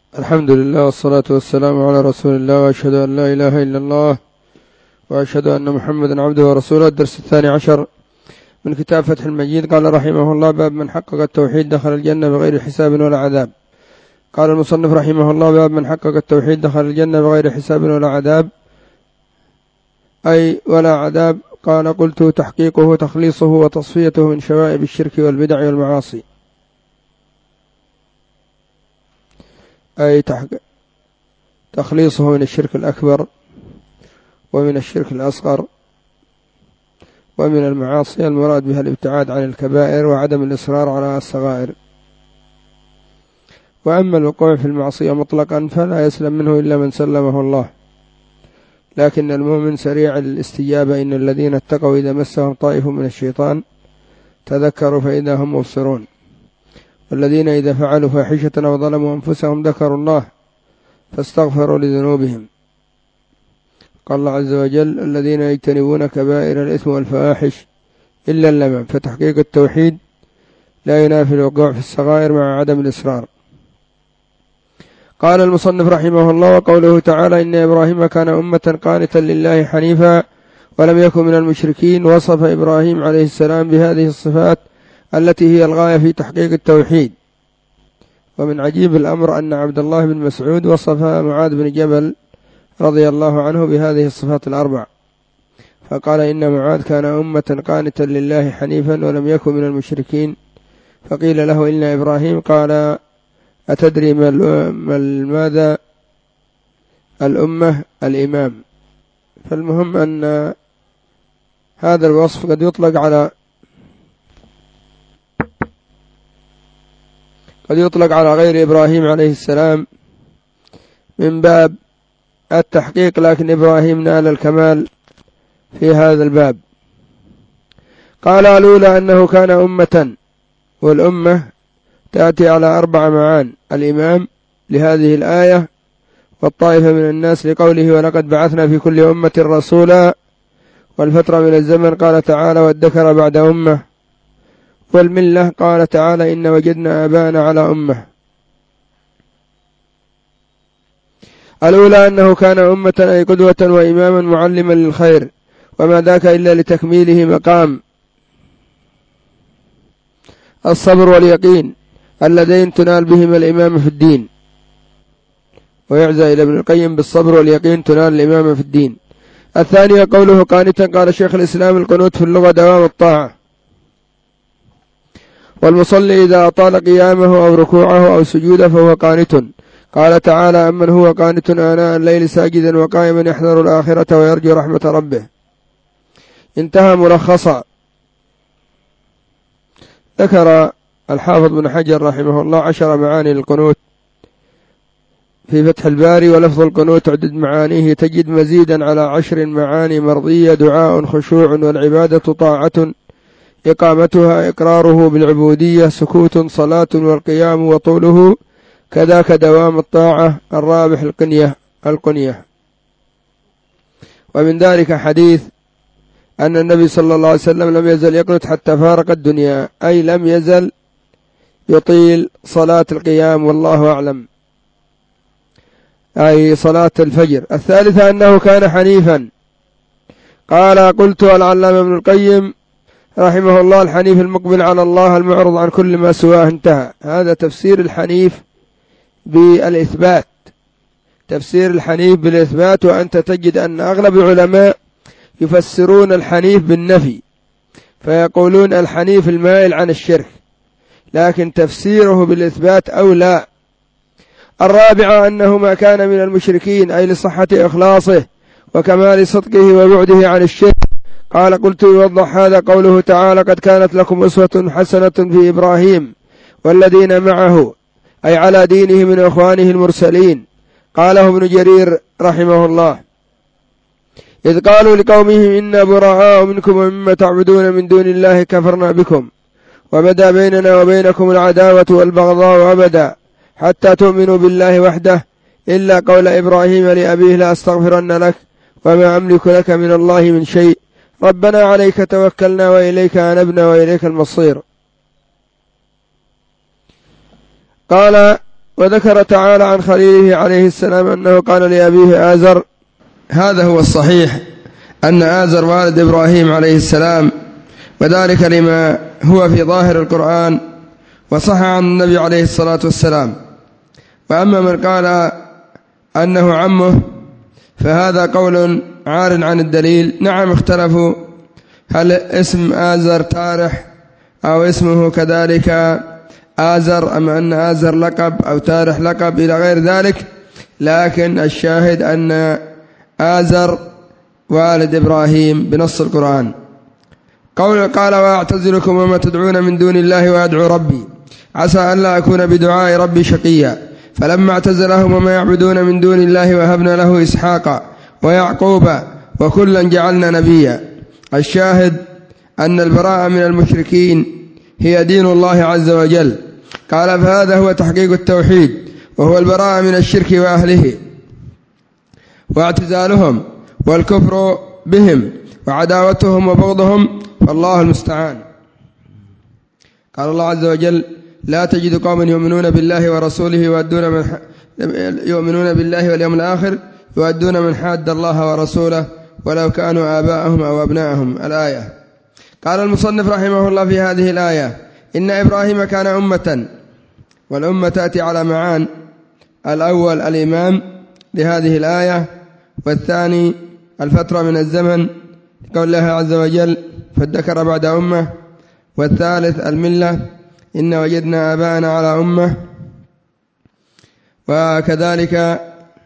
الحمد لله والصلاة والسلام على رسول الله، وأشهد أن لا إله إلا الله، وأشهد أن محمدا عبده ورسوله. الدرس 12 من كتاب فتح المجيد. قال رحمه الله: باب من حقق التوحيد دخل الجنة بغير حساب ولا عذاب. قال المصنف رحمه الله: باب من حقق التوحيد دخل الجنة بغير حساب ولا عذاب، أي ولا عذاب. قال: قلت: تحقيقه تخليصه وتصفيته من شوائب الشرك والبدع والمعاصي، أي تخليصه من الشرك الأكبر ومن الشرك الأصغر ومن المعاصي المراد بها الابتعاد عن الكبائر وعدم الإصرار على الصغائر. وأما الوقوع في المعصية مطلقا فلا يسلم منه إلا من سلمه الله، لكن المؤمن سريع الاستجابة. إن الذين اتقوا إذا مسهم طائف من الشيطان تذكروا فإذا هم مبصرون، والذين إذا فعلوا فاحشة أو ظلموا أنفسهم ذكروا الله فاستغفروا لذنوبهم. قال الله عز وجل: الذين يجتنبون كبائر الإثم والفواحش إلا اللمم. فتحقيق التوحيد لا ينافي الوقوع في الصغائر مع عدم الإصرار. قال المصنف رحمه الله: وقوله تعالى: إن إبراهيم كان أمة قانتا لله حنيفا ولم يكن من المشركين. وصف إبراهيم عليه السلام بهذه الصفات التي هي الغاية في تحقيق التوحيد. ومن عجيب الأمر أن عبد الله بن مسعود وصف معاذ بن جبل رضي الله عنه بهذه الصفات الأربع، فقال: إن معاذ كان أمة قانتا لله حنيفا ولم يكن من المشركين. فقيل له: إن إبراهيم. قال: أتدري ماذا الأمة؟ الإمام. فالمهم أن هذا الوصف قد يطلق على غير إبراهيم عليه السلام من باب التحقيق، لكن إبراهيم نال الكمال في هذا الباب. قال: الأولى أنه كان أمة، والأمة تأتي على 4 معان: الإمام لهذه الآية، والطائفة من الناس لقوله: ولقد بعثنا في كل أمة رسولا، والفترة من الزمن قال تعالى: والذكر بعد أمة، والملة قال تعالى: إن وجدنا آباءنا على أمة. الأولى أنه كان أمة، أي قدوة وإماما معلما للخير، وما ذاك إلا لتكميله مقام الصبر واليقين اللذين تنال بهما الإمامة في الدين. ويعزى إلى ابن القيم: بالصبر واليقين تنال الإمامة في الدين. الثانية قوله قانتا. قال شيخ الإسلام: القنوت في اللغة دوام الطاعة، والمصلي إذا أطال قيامه أو ركوعه أو سجوده فهو قانت. قال تعالى: أمن هو قانت آناء الليل ساجدا وقائما يحذر الآخرة ويرجو رحمة ربه. انتهى ملخصا. ذكر الحافظ بن حجر رحمه الله 10 معاني للقنوت في فتح الباري، ولفظ القنوت عدد معانيه تجد مزيدا على 10 معاني مرضية: دعاء، خشوع، والعبادة طاعة، إقامتها إقراره بالعبودية، سكوت، صلاة، والقيام وطوله، كذاك دوام الطاعة. الرابح القنية. ومن ذلك حديث أن النبي صلى الله عليه وسلم لم يزل يقنت حتى فارق الدنيا، أي لم يزل يطيل صلاة القيام، والله أعلم، أي صلاة الفجر. الثالثة أنه كان حنيفا. قال: قلت: العلامة ابن القيم رحمه الله: الحنيف المقبل على الله المعرض عن كل ما سواه. انتهى. هذا تفسير الحنيف بالإثبات، تفسير الحنيف بالإثبات. وأنت تجد أن أغلب العلماء يفسرون الحنيف بالنفي، فيقولون الحنيف المائل عن الشرك، لكن تفسيره بالإثبات أولى. الرابعة أنه ما كان من المشركين، أي لصحة إخلاصه وكمال صدقه وبعده عن الشرك. قال: قلت: يوضح هذا قوله تعالى: قد كانت لكم أسوة حسنة في إبراهيم والذين معه، أي على دينه من إخوانه المرسلين. قاله ابن جرير رحمه الله: إذ قالوا لقومهم: إنا براء منكم ومما تعبدون من دون الله كفرنا بكم وبدا بيننا وبينكم العداوة والبغضاء أبدا حتى تؤمنوا بالله وحده إلا قول إبراهيم لأبيه: لأستغفرن لك وما أملك لك من الله من شيء، ربنا عليك توكلنا وإليك أنبنا وإليك المصير. قال: وذكر تعالى عن خليله عليه السلام أنه قال لأبيه آزر. هذا هو الصحيح، أن آزر والد إبراهيم عليه السلام، وذلك لما هو في ظاهر القرآن وصح عن النبي عليه الصلاة والسلام. وأما من قال أنه عمه فهذا قول عار عن الدليل. نعم، اختلفوا هل اسم آزر تارح أو اسمه كذلك آزر، أم أن آزر لقب أو تارح لقب إلى غير ذلك، لكن الشاهد أن آزر والد إبراهيم بنص القرآن. قال وأعتزلكم وما تدعون من دون الله وأدعو ربي عسى أن لا أكون بدعاء ربي شقيا. فلما اعتزلهم وما يعبدون من دون الله وهبنا له إسحاق ويعقوب وكلا جعلنا نبيا. الشاهد أن البراءة من المشركين هي دين الله عز وجل. قال فهذا هو تحقيق التوحيد، وهو البراءة من الشرك وأهله واعتزالهم والكفر بهم وعداوتهم وبغضهم، فالله المستعان. قال الله عز وجل لا تجد قوما يؤمنون بالله ورسوله يؤمنون بالله واليوم الآخر يؤدون من حاد الله ورسوله ولو كانوا آباءهم أو أبناءهم. الآية. قال المصنف رحمه الله في هذه الآية إن إبراهيم كان أمة، والأمة تأتي على معان: الأول الإمام لهذه الآية، والثاني الفترة من الزمن قول الله عز وجل فادكر بعد أمة، والثالث الملة إن وجدنا آباءنا على أمة، وكذلك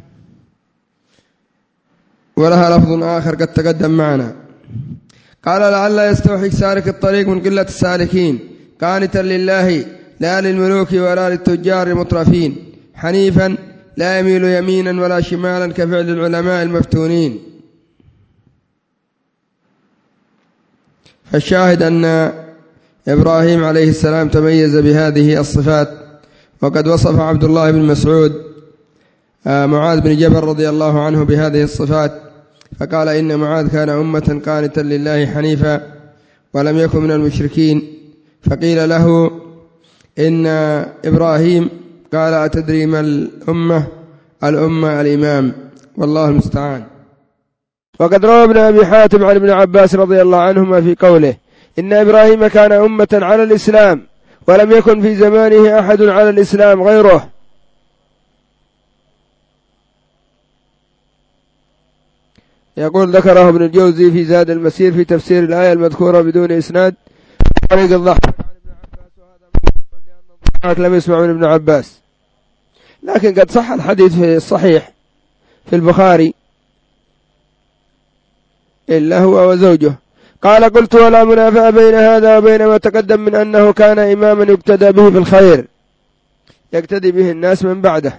ولها لفظ آخر قد تقدم معنا. قال لعل يستوحي سالك الطريق من قلة السالكين، قانتا لله لا للملوك ولا للتجار المطرفين، حنيفا لا يميل يمينا ولا شمالا كفعل العلماء المفتونين. فالشاهد أن إبراهيم عليه السلام تميز بهذه الصفات، وقد وصف عبد الله بن مسعود معاذ بن جبل رضي الله عنه بهذه الصفات، فقال إن معاذ كان أمة قانتا لله حنيفا ولم يكن من المشركين. فقيل له إن إبراهيم قال أتدري ما الأمة؟ الأمة الإمام، والله المستعان. وقد روى ابن أبي حاتم عن ابن عباس رضي الله عنهما في قوله إن إبراهيم كان أمة على الإسلام ولم يكن في زمانه أحد على الإسلام غيره. يقول ذكره ابن الجوزي في زاد المسير في تفسير الآية المذكورة بدون إسناد طريق الضحاك عن ابن عباس، وهذا مقطوع لأن الضحاك لم يسمع من ابن عباس، لكن قد صح الحديث في الصحيح في البخاري إلا هو وزوجه. قال قلت ولا منافاة بين هذا وبين ما تقدم من أنه كان إماما يقتدى به في الخير يقتدي به الناس من بعده.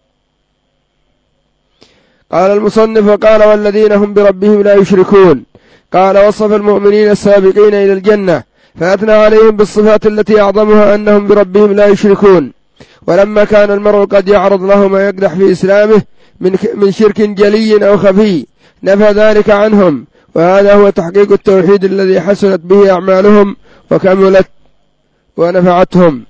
قال المصنف وقال والذين هم بربهم لا يشركون. قال وصف المؤمنين السابقين إلى الجنة فأثنى عليهم بالصفات التي أعظمها أنهم بربهم لا يشركون. ولما كان المرء قد يعرض له ما يقدح في إسلامه من شرك جلي أو خفي نفى ذلك عنهم، وهذا هو تحقيق التوحيد الذي حسنت به أعمالهم وكملت ونفعتهم.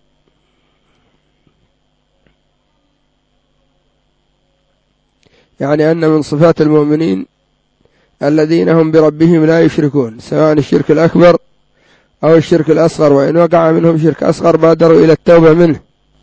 يعني أن من صفات المؤمنين الذين هم بربهم لا يشركون، سواء الشرك الأكبر أو الشرك الأصغر، وإن وقع منهم شرك أصغر بادروا إلى التوبة منه.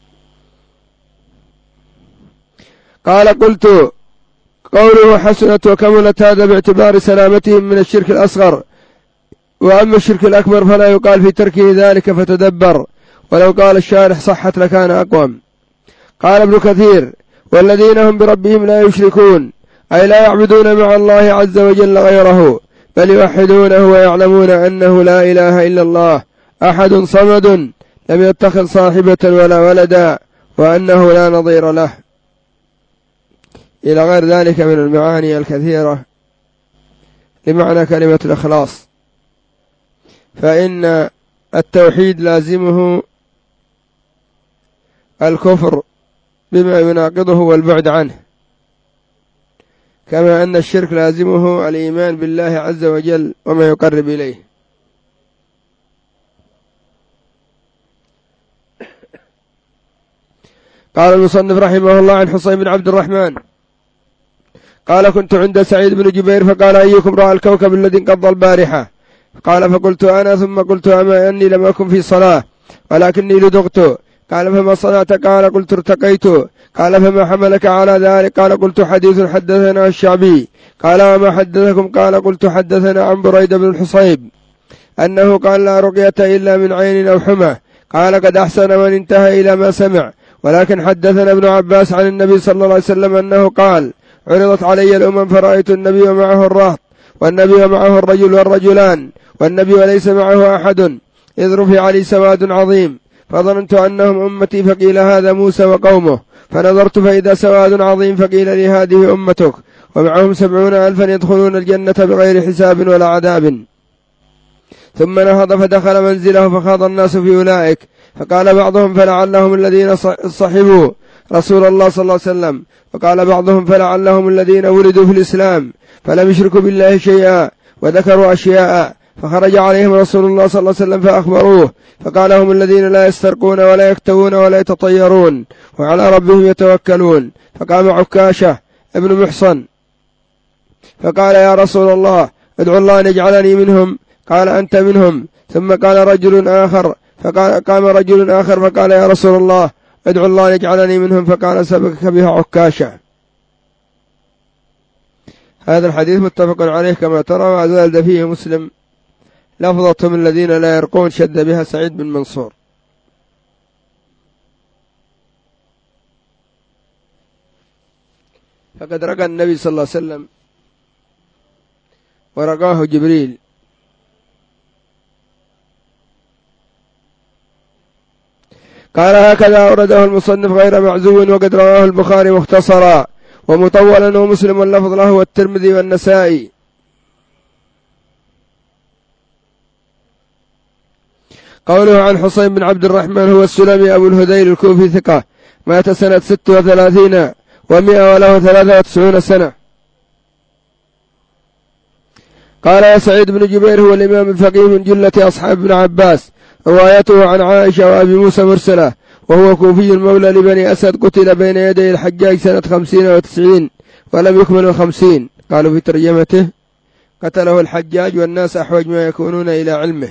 قال قلت قوله حسنت وكملت هذا باعتبار سلامتهم من الشرك الأصغر، وأما الشرك الأكبر فلا يقال في تركه ذلك فتدبر، ولو قال الشارح صحت لكان أقوم. قال ابن كثير والذين هم بربهم لا يشركون أي لا يعبدون مع الله عز وجل غيره، بل يوحدونه ويعلمون أنه لا إله إلا الله أحد صمد لم يتخذ صاحبة ولا ولدا وأنه لا نظير له، إلى غير ذلك من المعاني الكثيرة لمعنى كلمة الإخلاص. فإن التوحيد لازمه الكفر بما يناقضه والبعد عنه، كما أن الشرك لازمه الإيمان بالله عز وجل وما يقرب إليه. قال المصنف رحمه الله عن حصين بن عبد الرحمن قال كنت عند سعيد بن جبير فقال أيكم رأى الكوكب الذي انقضى البارحة؟ قال فقلت أنا، ثم قلت أما أني لم أكن في صلاة ولكني لدغت. قال فما صنعت؟ قال قلت ارتقيت. قال فما حملك على ذلك؟ قال قلت حديث حدثنا الشعبي. قال وما حدثكم؟ قال قلت حدثنا عن بريدة بن الحصيب أنه قال لا رقية إلا من عين أو حمى. قال قد أحسن من انتهى إلى ما سمع. ولكن حدثنا ابن عباس عن النبي صلى الله عليه وسلم أنه قال عرضت علي الأمم فرأيت النبي ومعه الرهط والنبي ومعه الرجل والرجلان والنبي وليس معه أحد، إذ رفع لي سواد عظيم فظننت أنهم أمتي، فقيل هذا موسى وقومه، فنظرت فإذا سواد عظيم فقيل لي هذه أمتك ومعهم 70,000 يدخلون الجنة بغير حساب ولا عذاب. ثم نهض فدخل منزله فخاض الناس في أولئك، فقال بعضهم فلعلهم الذين صحبوا رسول الله صلى الله عليه وسلم، وقال بعضهم فلعلهم الذين ولدوا في الإسلام فلم يشركوا بالله شيئا وذكروا أشياء، فخرج عليهم رسول الله صلى الله عليه وسلم فأخبروه، فقال هم الذين لا يسترقون ولا يكتوون ولا يتطيرون وعلى ربهم يتوكلون. فقام عكاشة ابن محصن فقال يا رسول الله ادعو الله أن يجعلني منهم. قال أنت منهم. ثم قال رجل آخر قام رجل آخر فقال يا رسول الله ادعو الله أن يجعلني منهم. فقال سبقك بها عكاشة. هذا الحديث متفق عليه كما ترى، وزاد فيه مسلم لفظتهم الذين لا يرقون شد بها سعيد بن منصور. فقد رقى النبي صلى الله عليه وسلم ورقاه جبريل. قال هكذا أورده المصنف غير معزو، وقد رواه البخاري مختصرا ومطولا ومسلم واللفظ له والترمذي والنسائي. قوله عن حصين بن عبد الرحمن هو السلمي أبو الهذيل الكوفي ثقة، مات سنة 36 و100 وله 93 سنة. قال يا سعيد بن جبير هو الإمام الفقيه من جلة أصحاب ابن عباس، روايته عن عائشة وأبي موسى مرسلة، وهو كوفي المولى لبني أسد، قتل بين يدي الحجاج سنة 50 و90 ولم يكمل 50. قالوا في ترجمته قتله الحجاج والناس أحوج ما يكونون إلى علمه.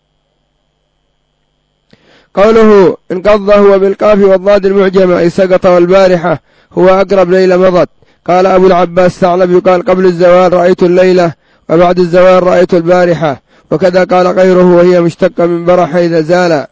قوله انقض هو بالقاف والضاد المعجمة أي سقط، والبارحة هو أقرب ليلة مضت. قال أبو العباس ثعلب يقال قبل الزوال رأيت الليلة وبعد الزوال رأيت البارحة، وكذا قال غيره وهي مشتقة من برح إذا زال.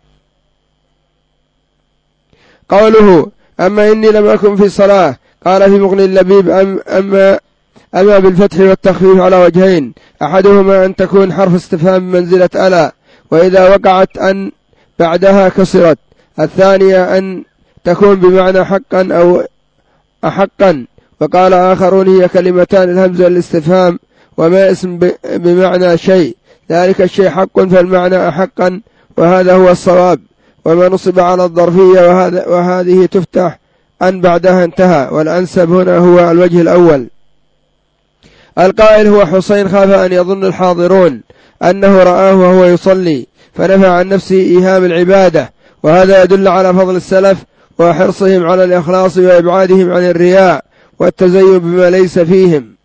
قوله أما إني لم أكن في صلاة، قال في مغني اللبيب أما بالفتح والتخفيف على وجهين، أحدهما أن تكون حرف استفهام بمنزلة ألا وإذا وقعت أن بعدها كسرت، الثانية أن تكون بمعنى حقا أو أحقا. وقال آخرون هي كلمتان الهمزة الاستفهام وما اسم بمعنى شيء، ذلك الشيء حق فالمعنى أحقا، وهذا هو الصواب. وما نصب على الظرفية وهذه تفتح أن بعدها انتهى، والأنسب هنا هو الوجه الأول. القائل هو حسين خاف أن يظن الحاضرون أنه رآه وهو يصلي فنفى عن نفسه إيهام العبادة، وهذا يدل على فضل السلف وحرصهم على الإخلاص وإبعادهم عن الرياء والتزين بما ليس فيهم.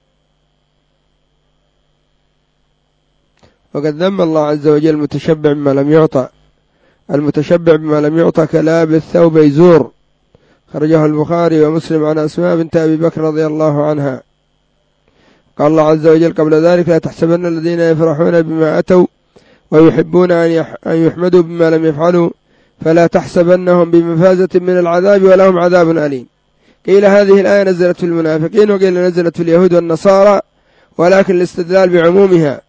وقد ذم الله عز وجل المتشبع بما لم يعطى، المتشبع بما لم يعطى كلابس ثوب يزور. خرجه البخاري ومسلم عن أسماء بنت أبي بكر رضي الله عنها. قال الله عز وجل قبل ذلك لا تحسبن الذين يفرحون بما أتوا ويحبون أن يحمدوا بما لم يفعلوا فلا تحسبنهم بمفازة من العذاب ولهم عذاب أليم. قيل هذه الآية نزلت في المنافقين، وقيل نزلت في اليهود والنصارى، ولكن الاستدلال بعمومها.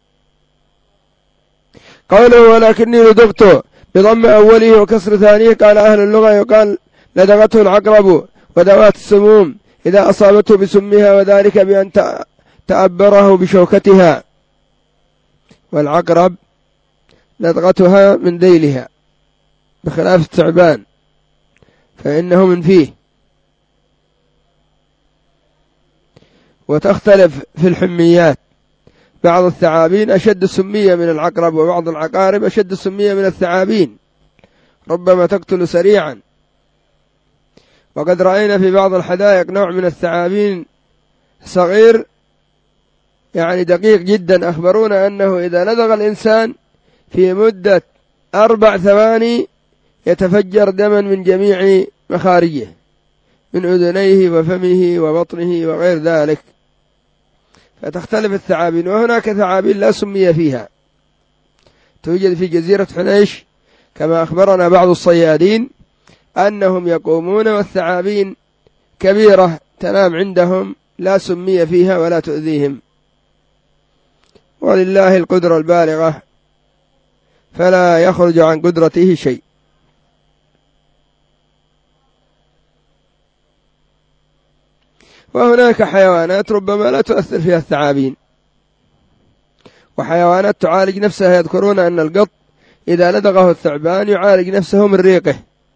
قوله ولكني لدغت بضم أوله وكسر ثانيه، قال أهل اللغة يقال لدغته العقرب وذوات السموم إذا أصابته بسمها، وذلك بأن تأبره بشوكتها، والعقرب لدغتها من ذيلها بخلاف الثعبان فإنه من فيه. وتختلف في الحميات، بعض الثعابين أشد سمية من العقرب، وبعض العقارب أشد سمية من الثعابين، ربما تقتل سريعا. وقد رأينا في بعض الحدائق نوع من الثعابين صغير يعني دقيق جدا، أخبرونا أنه إذا لدغ الإنسان في مدة 4 ثواني يتفجر دما من جميع مخارجه، من أذنيه وفمه وبطنه وغير ذلك. فتختلف الثعابين، وهناك ثعابين لا سمي فيها، توجد في جزيرة حنيش كما أخبرنا بعض الصيادين أنهم يقومون والثعابين كبيرة تنام عندهم لا سمي فيها ولا تؤذيهم، ولله القدرة البالغة فلا يخرج عن قدرته شيء. وهناك حيوانات ربما لا تؤثر فيها الثعابين، وحيوانات تعالج نفسها. يذكرون أن القط إذا لدغه الثعبان يعالج نفسه من ريقه.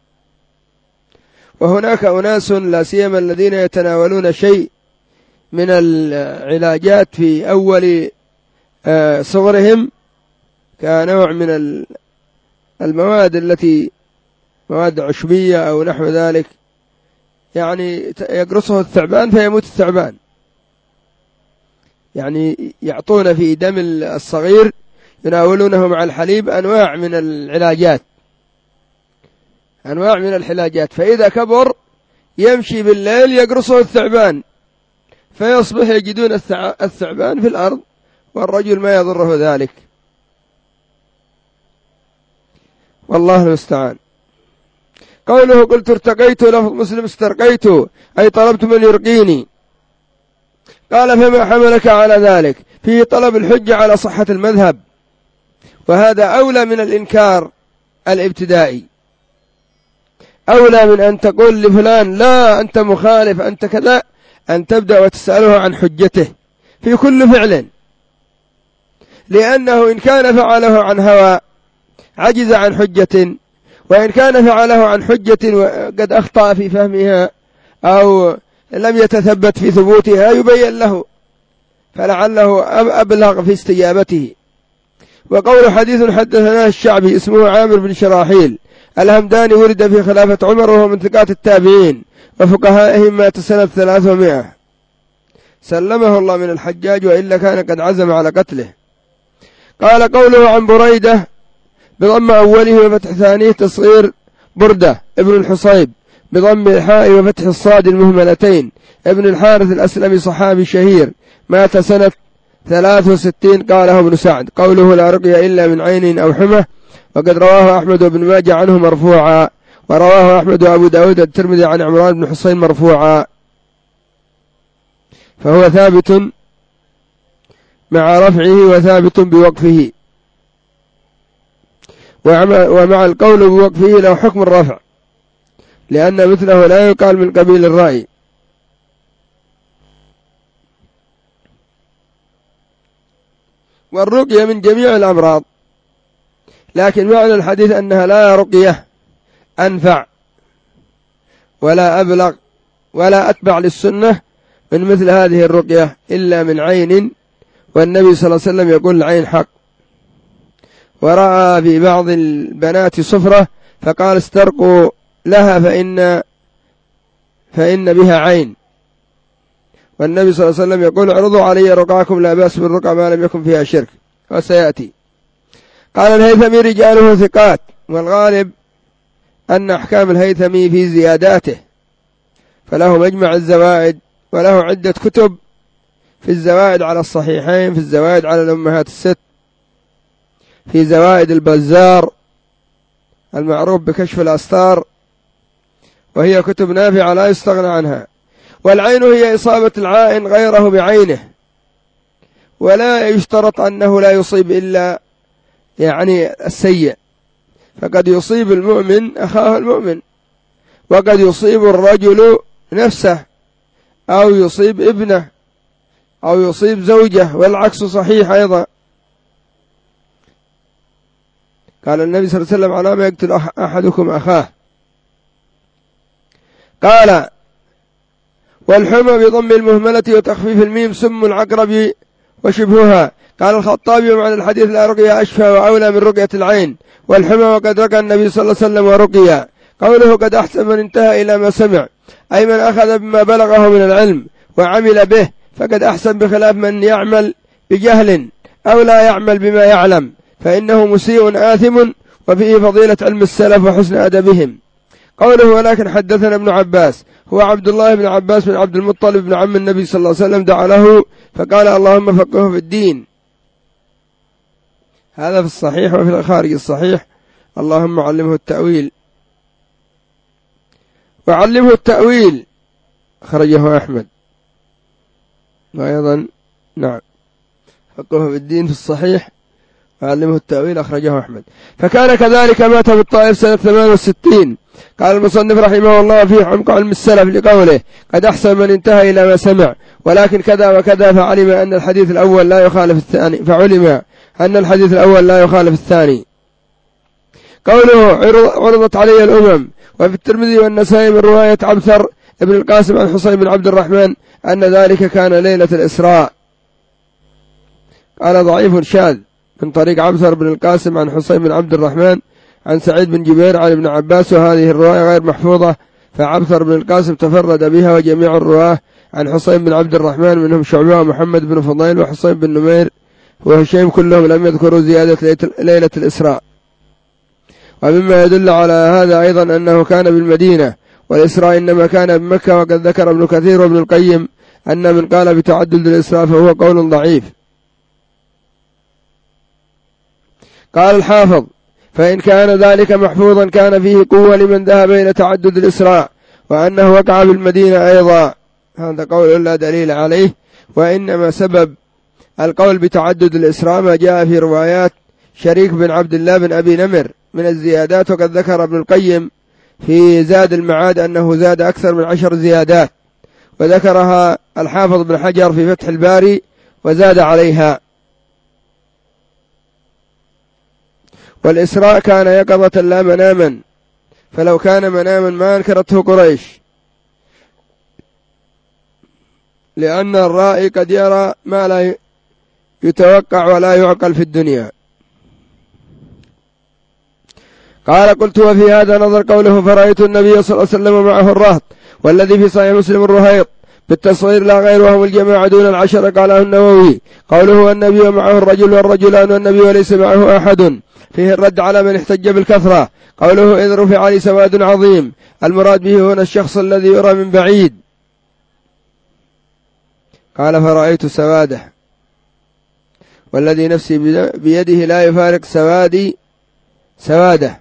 وهناك أناس لا سيما الذين يتناولون شيء من العلاجات في أول صغرهم كنوع من المواد التي مواد عشبية أو نحو ذلك، يعني يقرصه الثعبان فيموت الثعبان. يعني يعطون في دم الصغير يناولونه مع الحليب أنواع من العلاجات، أنواع من الحلاجات، فإذا كبر يمشي بالليل يقرصه الثعبان فيصبح يجدون الثعبان في الأرض والرجل ما يضره ذلك، والله المستعان. قوله قلت ارتقيت، لفظ مسلم استرقيت أي طلبت من يرقيني. قال فما حملك على ذلك؟ في طلب الحجة على صحة المذهب، وهذا أولى من الإنكار الابتدائي، أولى من أن تقول لفلان لا أنت مخالف أنت كذا، أن تبدأ وتسأله عن حجته في كل فعل، لأنه إن كان فعله عن هوى عجز عن حجة، وإن كان فعله عن حجة وقد أخطأ في فهمها أو لم يتثبت في ثبوتها يبين له، فلعله أبلغ في استجابته. وقول حديث حدثنا الشعبي اسمه عامر بن شراحيل الهمداني ولد في خلافة عمر وهو من ثقات التابعين وفقهائهم، مات سنة 300، سلمه الله من الحجاج وإلا كان قد عزم على قتله. قال قوله عن بريدة بضم أوله وفتح ثانيه تصغير بردة ابن الحصيب، بضم الحاء وفتح الصاد المهملتين، ابن الحارث الأسلمي صحابي شهير، مات سنة 63، قاله ابن سعد. قوله لا رقية إلا من عين أو حمى، وقد رواه أحمد وابن ماجه عنه مرفوعا، ورواه أحمد وأبو داود الترمذي عن عمران بن حسين مرفوعا، فهو ثابت مع رفعه وثابت بوقفه، ومع القول بوقفه له حكم الرفع، لأن مثله لا يقال من قبيل الرأي. والرقية من جميع الأمراض، لكن معنى الحديث أنها لا رقية أنفع ولا أبلغ ولا أتبع للسنة من مثل هذه الرقية إلا من عين، والنبي صلى الله عليه وسلم يقول العين حق. ورأى في بعض البنات صفرة فقال استرقوا لها فإن بها عين، والنبي صلى الله عليه وسلم يقول اعرضوا علي رقاكم لا بأس بالرقى ما لم يكن فيها شرك، وسيأتي. قال الهيثمي رجاله ثقات، والغالب أن أحكام الهيثمي في زياداته، فله مجمع الزوائد، وله عدة كتب في الزوائد على الصحيحين، في الزوائد على الأمهات الست، في زوائد البزار المعروف بكشف الأستار، وهي كتب نافعة لا يستغنى عنها. والعين هي إصابة العائن غيره بعينه، ولا يشترط أنه لا يصيب إلا يعني السيء، فقد يصيب المؤمن أخاه المؤمن، وقد يصيب الرجل نفسه أو يصيب ابنه أو يصيب زوجه، والعكس صحيح أيضا. قال النبي صلى الله عليه وسلم على ما يقتل أحدكم أخاه. قال والحمى بضم المهملة وتخفيف الميم سم العقرب وشبهها. قال الخطابي ومعنى الحديث لا رقية أشفى وأولى من رقية العين والحمى، وقد رقى النبي صلى الله عليه وسلم ورقيا. قوله قد أحسن من انتهى إلى ما سمع، أي من أخذ بما بلغه من العلم وعمل به، فقد أحسن، بخلاف من يعمل بجهل أو لا يعمل بما يعلم، فإنه مسيء آثم، وفيه فضيلة علم السلف وحسن أدبهم. قوله ولكن حدثنا ابن عباس، هو عبد الله بن عباس بن عبد المطلب بن عم النبي صلى الله عليه وسلم، دعا له فقال اللهم فقهه في الدين. هذا في الصحيح. وفي الخارج الصحيح اللهم علمه التأويل، وعلمه التأويل خرجه أحمد، وأيضا نعم فقهه في الدين في الصحيح وعلمه التأويل أخرجه أحمد. فكان كذلك، مات في الطائف سنة 68. قال المصنف رحمه الله فيه عمق علم السلف لقوله قد أحسن من انتهى إلى ما سمع، ولكن كذا وكذا، فعلم أن الحديث الأول لا يخالف الثاني. قوله عرضت علي الأمم، وفي الترمذي والنسائي من رواية عبثر ابن القاسم عن حصين بن عبد الرحمن أن ذلك كان ليلة الإسراء. قال ضعيف شاذ من طريق عبثر بن القاسم عن حصين بن عبد الرحمن عن سعيد بن جبير عن ابن عباس، وهذه الرواية غير محفوظة، فعبثر بن القاسم تفرد بها، وجميع الرواه عن حصين بن عبد الرحمن منهم شعبة ومحمد بن فضيل وحصين بن نمير وهشيم كلهم لم يذكروا زيادة ليلة الإسراء. ومما يدل على هذا أيضا أنه كان بالمدينة، والإسراء إنما كان بمكة، وقد ذكر ابن كثير وابن القيم أن من قال بتعدد الإسراء فهو قول ضعيف. قال الحافظ فإن كان ذلك محفوظا كان فيه قوة لمن ذهب إلى تعدد الإسراء، وأنه وقع بالمدينة أيضا، هذا قول لا دليل عليه، وإنما سبب القول بتعدد الإسراء ما جاء في روايات شريك بن عبد الله بن أبي نمر من الزيادات، وقد ذكر ابن القيم في زاد المعاد أنه زاد أكثر من 10 زيادات، وذكرها الحافظ بن حجر في فتح الباري وزاد عليها. والإسراء كان يقظة لا مناما، فلو كان مناما ما أنكرته قريش، لأن الرائي قد يرى ما لا يتوقع ولا يعقل في الدنيا. قال قلت وفي هذا نظر قوله فرأيت النبي صلى الله عليه وسلم معه الرهط، والذي في صحيح مسلم الرهيط بالتصغير لا غير، وهم الجماعة دون العشرة. قاله النووي قوله النبي ومعه الرجل والرجلان والنبي وليس معه أحد، فيه الرد على من احتج بالكثرة. قوله إذ رفع لي سواد عظيم، المراد به هنا الشخص الذي يرى من بعيد. قال فرأيت سواده، والذي نفسي بيده لا يفارق سوادي سواده،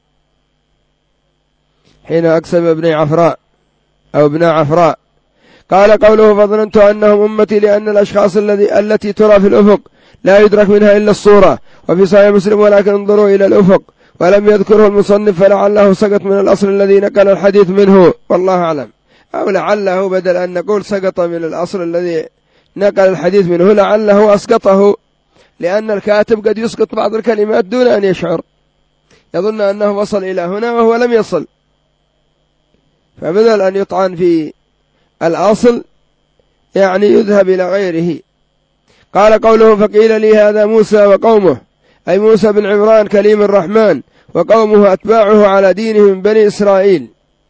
حين أقسم ابن عفراء أو ابن عفراء. قال قوله فظننت أنهم أمتي، لأن الأشخاص التي ترى في الأفق لا يدرك منها إلا الصورة. وفي صحيح مسلم ولكن انظروا إلى الأفق، ولم يذكره المصنف، فلعله سقط من الأصل الذي نقل الحديث منه، والله أعلم. أو لعله بدل أن نقول سقط من الأصل الذي نقل الحديث منه، لعله أسقطه، لأن الكاتب قد يسقط بعض الكلمات دون أن يشعر، يظن أنه وصل إلى هنا وهو لم يصل، فبدل أن يطعن في الأصل يعني يذهب إلى غيره. قال قوله فقيل لي هذا موسى وقومه، أي موسى بن عمران كليم الرحمن، وقومه أتباعه على دينه من بني إسرائيل.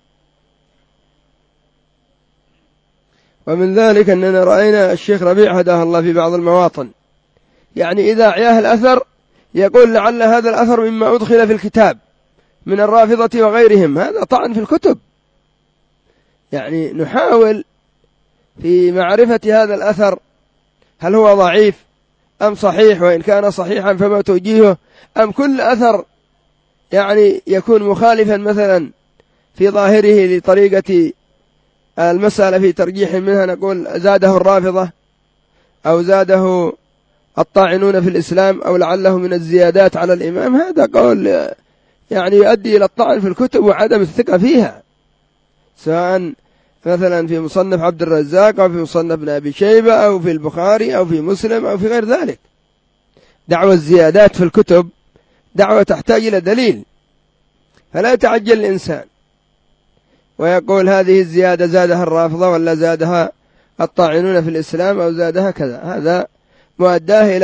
ومن ذلك أننا رأينا الشيخ ربيع هداه الله في بعض المواطن، يعني إذا عياه الأثر يقول لعل هذا الأثر مما أدخل في الكتاب من الرافضة وغيرهم، هذا طعن في الكتب. يعني نحاول في معرفة هذا الأثر هل هو ضعيف أم صحيح، وإن كان صحيحا فما توجيهه، أم كل أثر يعني يكون مخالفا مثلا في ظاهره لطريقة المسألة في ترجيح منها، نقول زاده الرافضة أو زاده الطاعنون في الإسلام، أو لعله من الزيادات على الإمام. هذا قول يعني يؤدي إلى الطعن في الكتب وعدم الثقة فيها، سواء مثلا في مصنف عبد الرزاق أو في مصنف ابن أبي شيبة أو في البخاري أو في مسلم أو في غير ذلك. دعوة الزيادات في الكتب دعوة تحتاج إلى دليل، فلا يتعجل الإنسان ويقول هذه الزيادة زادها الرافضة ولا زادها الطاعنون في الإسلام أو زادها كذا. هذا مؤداه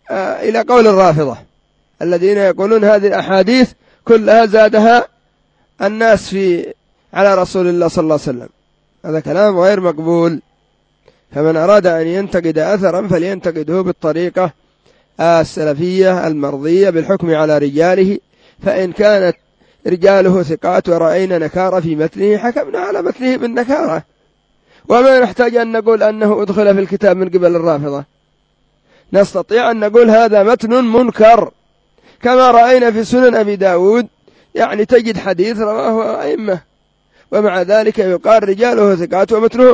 إلى قول الرافضة الذين يقولون هذه الأحاديث كلها زادها الناس على رسول الله صلى الله عليه وسلم، هذا كلام غير مقبول. فمن أراد أن ينتقد أثرا فلينتقده بالطريقة السلفية المرضية بالحكم على رجاله، فإن كانت رجاله ثقات ورأينا نكارة في متنه حكمنا على متنه بالنكارة، وما نحتاج أن نقول أنه أدخل في الكتاب من قبل الرافضة، نستطيع أن نقول هذا متن منكر، كما رأينا في سنن أبي داود يعني تجد حديث رواه أئمة ومع ذلك يقال رجاله ثقات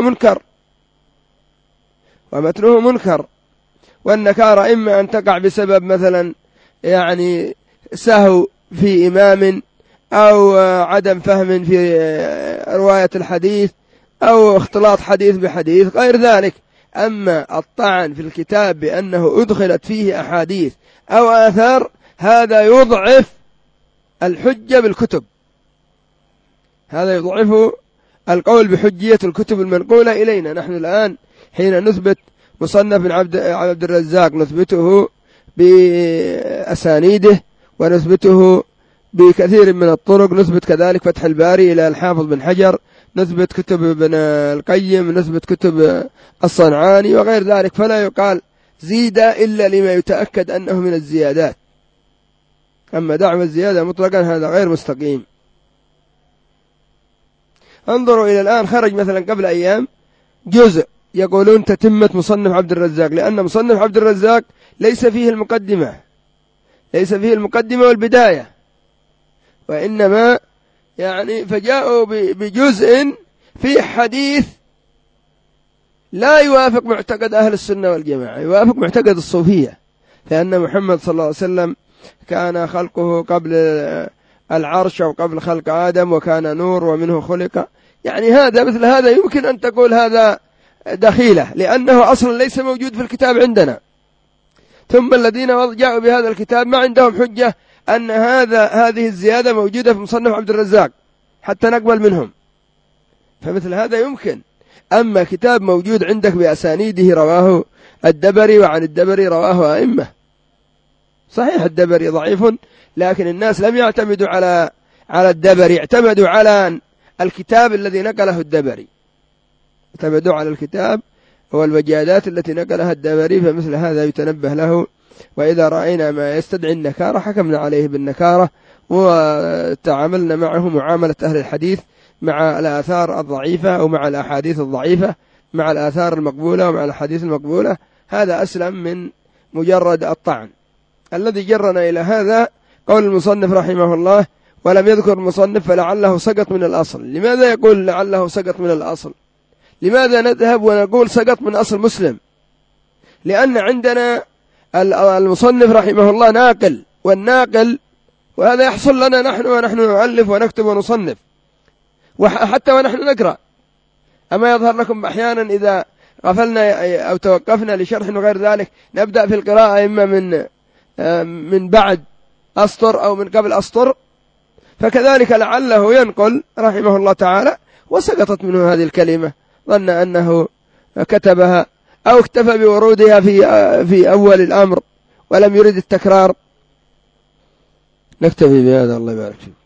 ومتنه منكر. والنكارة إما أن تقع بسبب مثلا يعني سهو في إمام أو عدم فهم في رواية الحديث أو اختلاط حديث بحديث غير ذلك. أما الطعن في الكتاب بأنه أدخلت فيه أحاديث أو آثار هذا يضعف الحجة بالكتب، هذا يضعف القول بحجية الكتب المنقولة إلينا. نحن الآن حين نثبت مصنف بن عبد الرزاق نثبته بأسانيده ونثبته بكثير من الطرق، نثبت كذلك فتح الباري إلى الحافظ بن حجر، نثبت كتب ابن القيم، نثبت كتب الصنعاني وغير ذلك، فلا يقال زيد إلا لما يتأكد أنه من الزيادات. أما دعم الزيادة مطلقا هذا غير مستقيم. انظروا إلى الآن خرج مثلا قبل أيام جزء يقولون تتمة مصنف عبد الرزاق، لأن مصنف عبد الرزاق ليس فيه المقدمة والبداية، وإنما يعني فجاءوا بجزء في حديث لا يوافق معتقد أهل السنة والجماعة، يوافق معتقد الصوفية، فأن محمد صلى الله عليه وسلم كان خلقه قبل العرش أو قبل خلق آدم وكان نور ومنه خلق. يعني هذا مثل هذا يمكن أن تقول هذا دخيلة، لأنه أصلا ليس موجود في الكتاب عندنا. ثم الذين جاءوا بهذا الكتاب ما عندهم حجة أن هذه الزيادة موجودة في مصنف عبد الرزاق حتى نقبل منهم، فمثل هذا يمكن. أما كتاب موجود عندك بأسانيده رواه الدبري وعن الدبري رواه أئمة، صحيح الدبري ضعيف، لكن الناس لم يعتمدوا على الدبري، اعتمدوا على الكتاب الذي نقله الدبري، اعتمدوا على الكتاب والوجادات التي نقلها الدبري، فمثل هذا يتنبه له. وإذا رأينا ما يستدعي النكارة حكمنا عليه بالنكارة، وتعاملنا معه معاملة أهل الحديث مع الآثار الضعيفة أو مع الأحاديث الضعيفة، مع الآثار المقبولة ومع الحديث المقبولة. هذا أسلم من مجرد الطعن. الذي جرنا إلى هذا قول المصنف رحمه الله: ولم يذكر المصنف فلعله سقط من الأصل. لماذا يقول لعله سقط من الأصل؟ لماذا نذهب ونقول سقط من أصل مسلم؟ لأن عندنا المصنف رحمه الله ناقل، والناقل وهذا يحصل لنا نحن ونحن نؤلف ونكتب ونصنف وحتى ونحن نقرأ. أما يظهر لكم أحيانا إذا غفلنا أو توقفنا لشرح وغير ذلك نبدأ في القراءة إما من بعد أسطر أو من قبل أسطر، فكذلك لعله ينقل رحمه الله تعالى وسقطت منه هذه الكلمة، ظن أنه كتبها أو اكتفى بورودها في أول الأمر ولم يرد التكرار. نكتفي بهذا، الله يبارك فيك.